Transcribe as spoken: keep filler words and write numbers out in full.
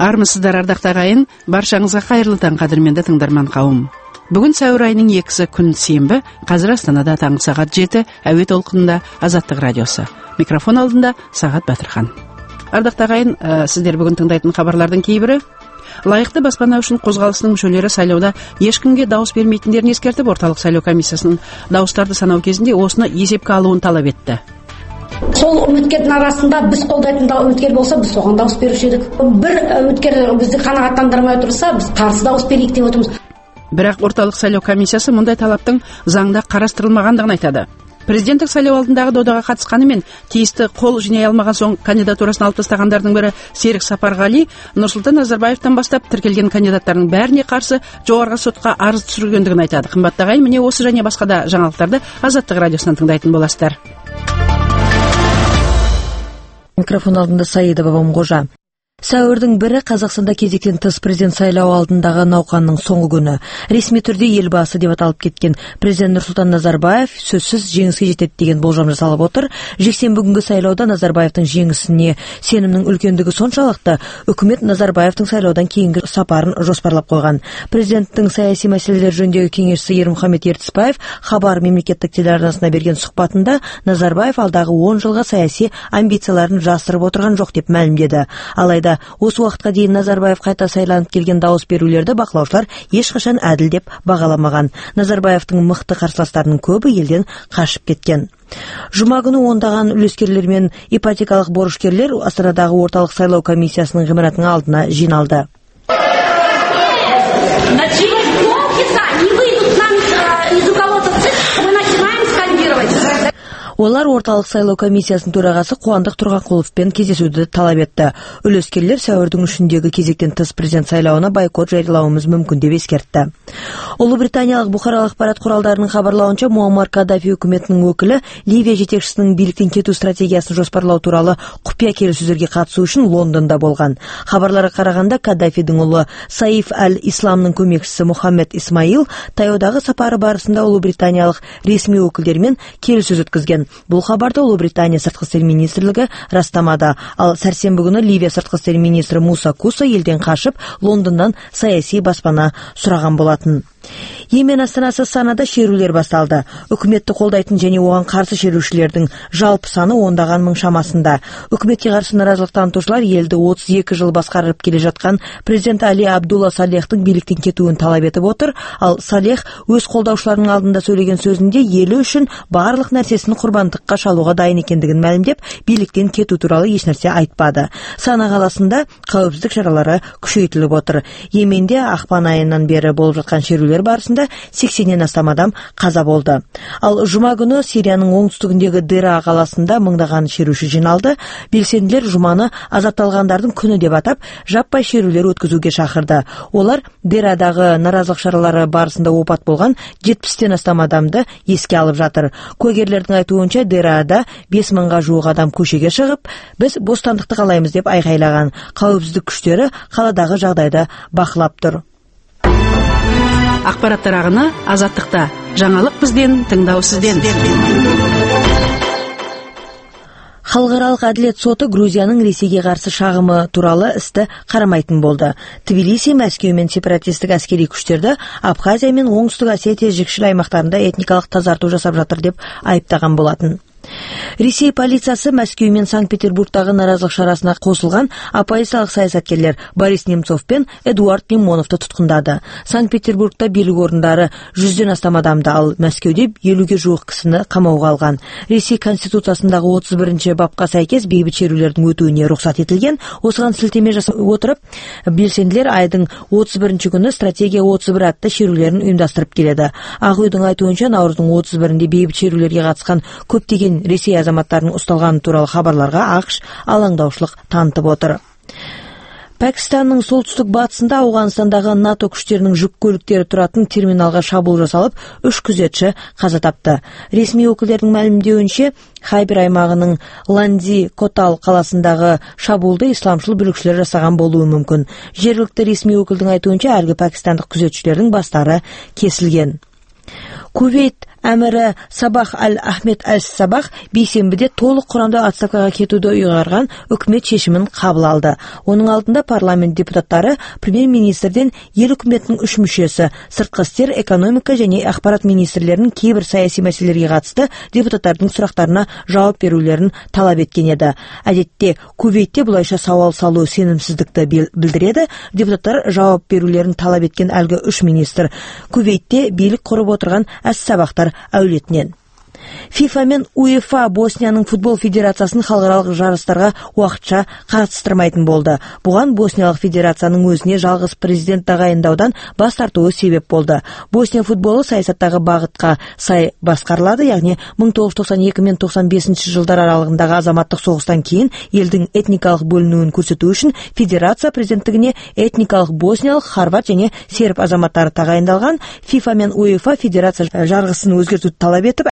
Армысыздар, ардақты ағайын, баршаңызға қайырлы таң, қадірменді тыңдарман қауым. Бүгін сәуір айының екісі күн сенбі, қазір Астанада таңғы сағат жеті, әуе толқынында Азаттық радиосы. Микрофон алдында Сағат Батырхан. Ардақты ағайын, ә, сіздер бүгін тыңдайтын хабарлардың кейбірі: лайықты баспана үшін қозғалысының мүшелері сайлауда ешкімге дауыс бермейтіндерін ескертіп, орталық сайлау комиссиясының дауыстарды санау кезінде осыны есепке алуын талап етті. Сол үміткердің арасында біз қолдайтын үміткер болса, біз соған дауыс беруші едік. Бір үміткер бізді қанағаттандырмай отырса, біз қарсы дауыс берейік деп отырмыз. Бірақ орталық сайлау комиссиясы мұндай талаптың заңда қарастырылмағандығын айтады. Президенттік сайлау алдындағы додаға қатысқанымен тиісті қол жинай алмаған соң кандидатурасын алып тастағандардың бірі Серік Сапарғали Нұрсұлтан Назарбаевтан бастап тіркелген кандидаттардың бәріне қарсы жоғарғы сотқа арыз түсіргендігін айтады. Қымбатты ағайын, міне осы және басқа да жаңалықтарды Азаттық радиосынан тыңдайтын боласыздар. Микрофон алдында Саида Бабамқожа. Сәуірдің бірі Қазақстанда кезектен тыс президент сайлау алдындағы науқанның соңғы күні. Ресми түрде елбасы деп аталып кеткен президент Нұрсұлтан Назарбаев сөзсіз жеңіске жетеді деген болжам жасалып отыр. Жексенбі күнгі сайлауда Назарбаевтың жеңісіне сенімнің үлкендігі соншалықты, үкімет Назарбаевтың сайлаудан кейінгі сапарын жоспарлап қойған. Президенттің саяси мәселелер жөніндегі кеңесшісі Ермұхамед Ертісбаев Хабар мемлекеттік телеарнасына берген сұхбатында Назарбаев алдағы он жылға саяси амбицияларын жасырып отырған жоқ деп мәлімдеді. Алайда осы уақытқа дейін Назарбаев қайта сайланып келген дауыс берулерді бақылаушылар ешқашан әділ деп бағаламаған. Назарбаевтың мықты қарсыластарының көбі елден қашып кеткен. Жұма күні ондаған үлескерлер мен ипотекалық борышкерлер Астанадағы орталық сайлау комиссиясының ғимаратының алдына жиналды. Олар орталық сайлау комиссиясының төрағасы Қуандық Тұрғанқұловпен кездесуді талап етті. Үлескерлер сәуірдің үшіндегі кезектен тыс президент сайлауына бойкот жариялауымыз мүмкін деп ескертті. Ұлыбританиялық бұқаралық ақпарат құралдарының хабарлауынша, Муаммар Каддафи үкіметінің өкілі Ливия жетекшісінің биліктен кету стратегиясын жоспарлау туралы құпия келіссөздерге қатысу үшін Лондонда болған. Хабарларға қарағанда, Каддафидің ұлы Саиф әл-Исламның көмекшісі Мухаммед Исмаил таяудағы сапары барысында ұлыбританиялық ресми өкілдермен келіссөз өткізген. Бұл хабарды Ұлыбритания сыртқы істер министрлігі растамады. Ал сәрсенбі күні Ливия сыртқы істер министрі Муса Куса елден қашып, Лондоннан саяси баспана сұраған болатын. Йемен астанасы Санада шерулер басталды. Үкіметті қолдайтын және оған қарсы шерушілердің жалпы саны ондаған мың шамасында. Үкіметке қарсы наразылық танытушылар елді отыз екі жыл басқарып келе жатқан президент Али Абдулла Салехтің биліктен кетуін талап етіп отыр. Ал Салех өз қолдаушыларының алдында сөйлеген сөзінде елі үшін барлық нәрсесін құрбандыққа шалуға дайын екендігін мәлімдеп, биліктен кету туралы ешнәрсе айтпады. Сана қаласында қауіпсіздік шаралары күшейтіліп отыр. Йеменде ақпан айынан бері болып жатқан шерулер барысында сексеннен астам адам қаза болды. Ал жұма күні Сирияның оңтүстігіндегі Дера қаласында мыңдаған шеруші жиналды. Белсенділер жұманы азапталғандардың күні деп атап, жаппай шерулер өткізуге шақырды. Олар Дерадағы наразылық шаралары барысында опат болған жетпістен астам адамды еске алып жатыр. Куәгерлердің айтуынша, Дерада бес мыңға жуық адам көшеге шығып, біз бостандықты қалаймыз деп айқайлаған. Қауіпсіздік күштері қаладағы жағдайды бақылап тұр. Ақпараттар ағыны Азаттықта. Жаңалық бізден, тыңдау сізден. Халықаралық әділет соты Грузияның Ресейге қарсы шағымы туралы істі қарамайтын болды. Тбилиси Мәскеу мен сепаратистік әскери күштерді Абхазия мен Оңтүстік Осетия жікшіл аймақтарында этникалық тазарту жасап жатыр деп айыптаған болатын. Ресей полициясы Мәскеу мен Санкт-Петербургтағы наразылық шарасына қосылған оппозициялық саясаткерлер Борис Немцов пен Эдуард Лимоновты тұтқындады. Санкт-Петербургта билік орындары жүзден астам адамды, ал Мәскеуде елуге жуық кісіні қамауға алған. Ресей конституциясындағы отыз бірінші бапқа сәйкес бейбіт шерулердің өтуіне рұқсат етілген. Осыған сілтеме жасап отырып, белсенділер айдың отыз бірінші күні стратегия отыз бір атты шерулерін ұйымдастырып келеді. Ақ үйдің айтуынша, наурыздың отыз бірінде бейбіт шерулерге қатысқан көптеген Ресей азаматтарының ұсталғаны туралы хабарларға ақш алаңдаушылық танытып отыр. Пәкістанның солтүстік батысында Ауғанстандағы НАТО күштерінің жүк көліктері тұратын терминалға шабуыл жасалып, үш күзетші қаза тапты. Ресми өкілдердің мәлімдеуінше, Хайбер аймағының Ланди Котал қаласындағы шабуылды исламшыл бүлікшілер жасаған болуы мүмкін. Жергілікті ресми өкілдің айтуынша, әлгі пәкістандық күзетшілердің бастары кесілген. Кувейт әмірі Сабах Аль-Ахмед Аль-Сабах бейсенбіде толық құрамда отставкаға кетуді ұйғарған үкімет шешімін қабыл алды. Оның алдында парламент депутаттары премьер-министрден ел үкіметінің үш мүшесі, сыртқы істер, экономика және ақпарат министрлерінің кейбір саяси мәселелерге қатысты депутаттардың сұрақтарына жауап берулерін талап еткен еді. Әдетте Кувейтте бұлайша сауал салу сенімсіздікті білдіреді. Депутаттар жауап берулерін талап еткен әлгі үш министр Кувейтте билік құрып отырған Әс-Сабахтар әулетінен. ФИФА мен УЕФА Боснияның футбол федерациясын халықаралық жарыстарға уақытша қатыстырмайтын болды. Бұған Босниялық федерацияның өзіне жалғыз президент тағайындаудан бас тартуы себеп болды. Босния футболы саясаттағы бағытқа сай басқарылады, яғни мың тоғыз жүз тоқсан екі мен тоқсан бесінші жылдар аралығындағы азаматтық соғыстан кейін елдің этникалық бөлінуін көрсету үшін федерация президенттігіне этникалық босниялық, хорват және серб азаматтары тағайындалған. ФИФА мен УЕФА федерация жарғысын өзгертуді талап етіп,